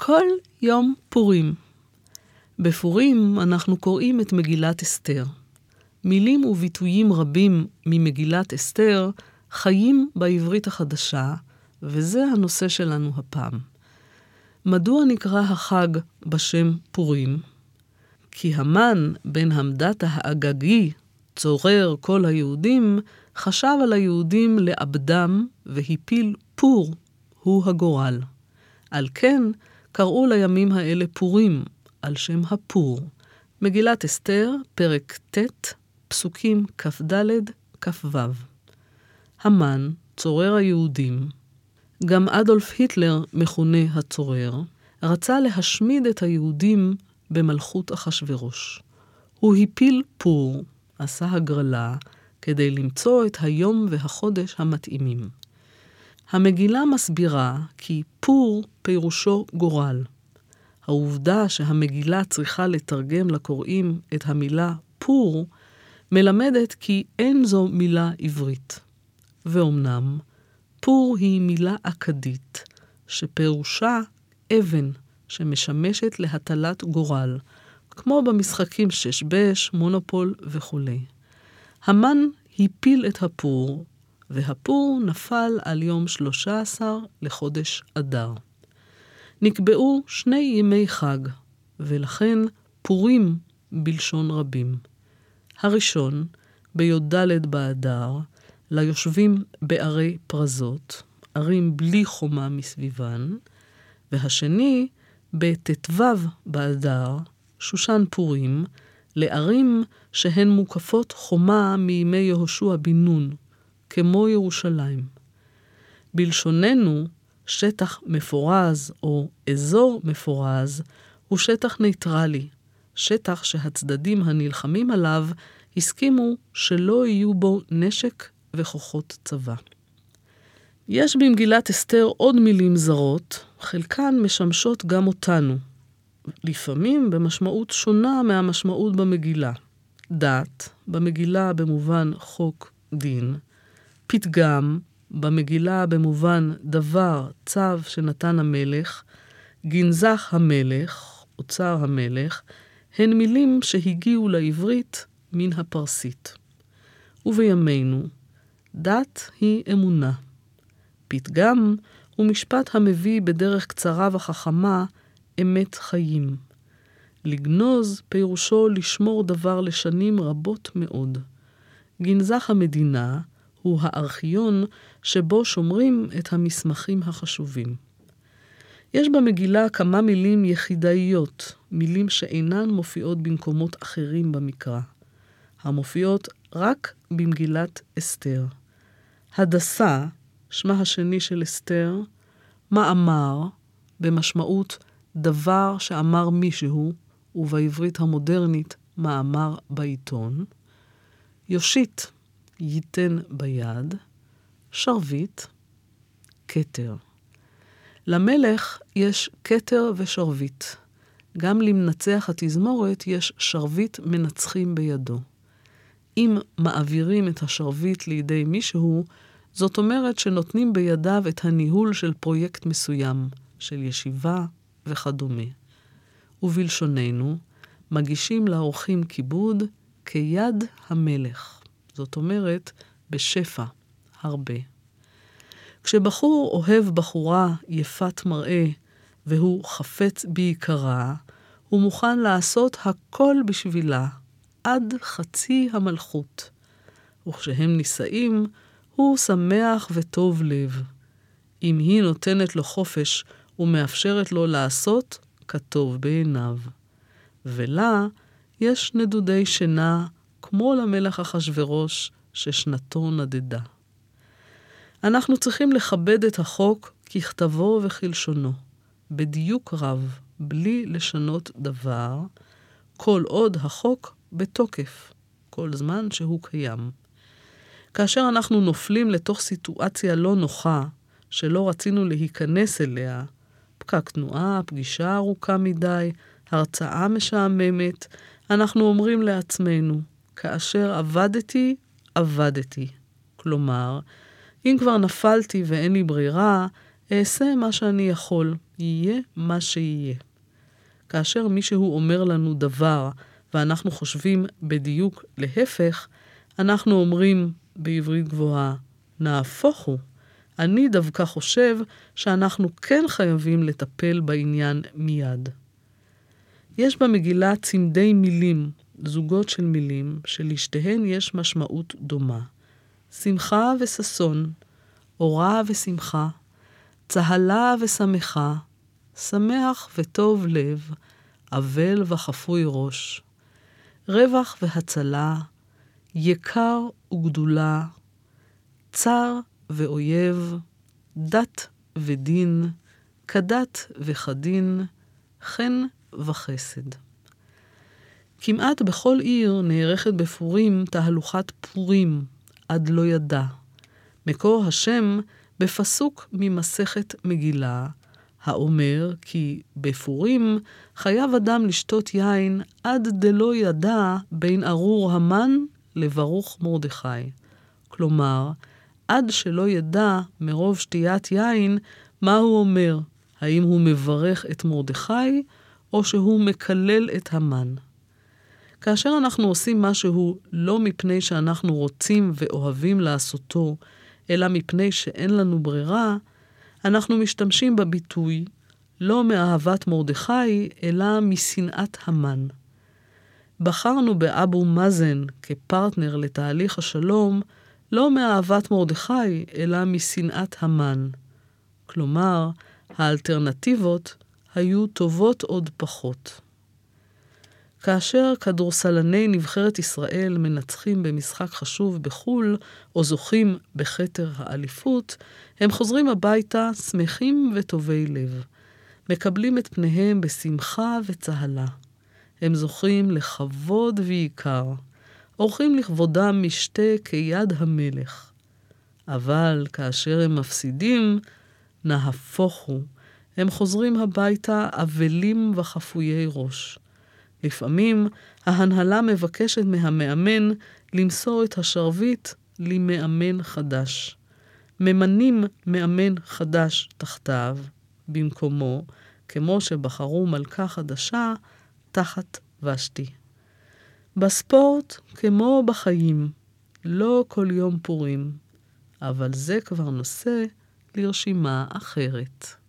כל יום פורים. בפורים אנחנו קוראים את מגילת אסתר. מילים וביטויים רבים ממגילת אסתר חיים בעברית החדשה, וזה הנושא שלנו הפעם. מדוע נקרא החג בשם פורים? כי המן בן המדתה האגגי, צורר כל היהודים, חשב על היהודים לאבדם והפיל פור, הוא הגורל. על כן קראו לימים האלה פורים, על שם הפור. מגילת אסתר, פרק ט', פסוקים כ"ד, כ"ו. המן, צורר היהודים, גם אדולף היטלר מכונה הצורר, רצה להשמיד את היהודים במלכות אחשוורוש. הוא הפיל פור, עשה הגרלה, כדי למצוא את היום והחודש המתאימים. המגילה מסבירה כי פור פירושו גורל. העובדה שהמגילה צריכה לתרגם לקוראים את המילה פור, מלמדת כי אין זו מילה עברית. ואומנם, פור היא מילה אכדית, שפירושה אבן שמשמשת להטלת גורל, כמו במשחקים ששבש, מונופול וכו'. המן הפיל את הפור, והפור נפל על יום 13 לחודש אדר. נקבעו 2 ימי חג, ולכן פורים בלשון רבים. הראשון, בי"ד באדר, ליושבים בערי פרזות, ערים בלי חומה מסביבן, והשני, בט"ו באדר, שושן פורים, לערים שהן מוקפות חומה מימי יהושע בן נון, כמו ירושלים. בלשוננו, שטח מפורז או אזור מפורז הוא שטח ניטרלי, שטח שהצדדים הנלחמים עליו הסכימו שלא יהיו בו נשק וכוחות צבא. יש במגילת אסתר עוד מילים זרות, חלקן משמשות גם אותנו, לפעמים במשמעות שונה מהמשמעות במגילה. דת, במגילה במובן חוק דין, פתגם, במגילה במובן דבר, צו שנתן המלך, גנזך המלך, אוצר המלך, הן מילים שהגיעו לעברית מן הפרסית. ובימינו, דת היא אמונה. פתגם הוא משפט המביא בדרך קצרה וחכמה אמת חיים. לגנוז פירושו לשמור דבר לשנים רבות מאוד. גנזך המדינה הוא הארכיון שבו שומרים את המסמכים החשובים. יש במגילה כמה מילים יחידאיות, מילים שאינן מופיעות במקומות אחרים במקרא, המופיעות רק במגילת אסתר. הדסה, שמה השני של אסתר, מאמר, במשמעות דבר שאמר מישהו, ובעברית המודרנית מאמר בעיתון, יושיט, ייתן ביד, שרביט, כתר. למלך יש כתר ושרביט. גם למנצח התזמורת יש שרביט מנצחים בידו. אם מעבירים את השרביט לידי מישהו, זאת אומרת שנותנים בידיו את הניהול של פרויקט מסוים, של ישיבה וכדומה. ובלשוננו, מגישים לאורחים כיבוד כיד המלך. זאת אומרת, בשפע, הרבה. כשבחור אוהב בחורה יפת מראה, והוא חפץ בעיקרה, הוא מוכן לעשות הכל בשבילה, עד חצי המלכות. וכשהם נישאים, הוא שמח וטוב לב. אם היא נותנת לו חופש ומאפשרת לו לעשות, כטוב בעיניו. ולה יש נדודי שינה, כמו למלך אחשוורוש, ששנתו נדדה. אנחנו צריכים לכבד את החוק ככתבו וכלשונו, בדיוק רב, בלי לשנות דבר, כל עוד החוק בתוקף, כל זמן שהוא קיים. כאשר אנחנו נופלים לתוך סיטואציה לא נוחה, שלא רצינו להיכנס אליה, פקק תנועה, פגישה ארוכה מדי, הרצאה משעממת, אנחנו אומרים לעצמנו, כאשר עבדתי, עבדתי. כלומר, אם כבר נפלתי ואין לי ברירה, אעשה מה שאני יכול, יהיה מה שיהיה. כאשר מישהו אומר לנו דבר, ואנחנו חושבים בדיוק להפך, אנחנו אומרים בעברית גבוהה, נהפוך הוא. אני דווקא חושב שאנחנו כן חייבים לטפל בעניין מיד. יש במגילה צמדי מילים, זוגות של מילים, שלשתיהן יש משמעות דומה. שמחה וששון, אורה ושמחה, צהלה ושמחה, שמח וטוב לב, אבל וחפוי ראש, רווח והצלה, יקר וגדולה, צר ואויב, דת ודין, כדת וכדין, חן וחסד. כמעט בכל עיר נערכת בפורים תהלוכת פורים, עד לא ידע. מקור השם בפסוק ממסכת מגילה, האומר כי בפורים חייב אדם לשתות יין עד דלא ידע בין ארור המן לברוך מרדכי. כלומר, עד שלא ידע מרוב שתיית יין מה הוא אומר, האם הוא מברך את מרדכי או שהוא מקלל את המן. כאשר אנחנו עושים משהו לא מפני שאנחנו רוצים ואוהבים לעשותו, אלא מפני שאין לנו ברירה, אנחנו משתמשים בביטוי לא מאהבת מרדכי, אלא משנאת המן. בחרנו באבו מאזן כפרטנר לתהליך השלום, לא מאהבת מרדכי, אלא משנאת המן. כלומר, האלטרנטיבות היו טובות עוד פחות. כאשר כדורסלני נבחרת ישראל מנצחים במשחק חשוב בחול, או זוכים בכתר האליפות, הם חוזרים הביתה שמחים וטובי לב. מקבלים את פניהם בשמחה וצהלה. הם זוכים לכבוד ויקר. עורכים לכבודם משתה כיד המלך. אבל כאשר הם מפסידים, נהפוך הוא. הם חוזרים הביתה אבלים וחפויי ראש. לפעמים ההנהלה מבקשת מהמאמן למסור את השרביט למאמן חדש. ממנים מאמן חדש תחתיו, במקומו, כמו שבחרו מלכה חדשה, תחת ושתי. בספורט, כמו בחיים, לא כל יום פורים, אבל זה כבר נושא לרשימה אחרת.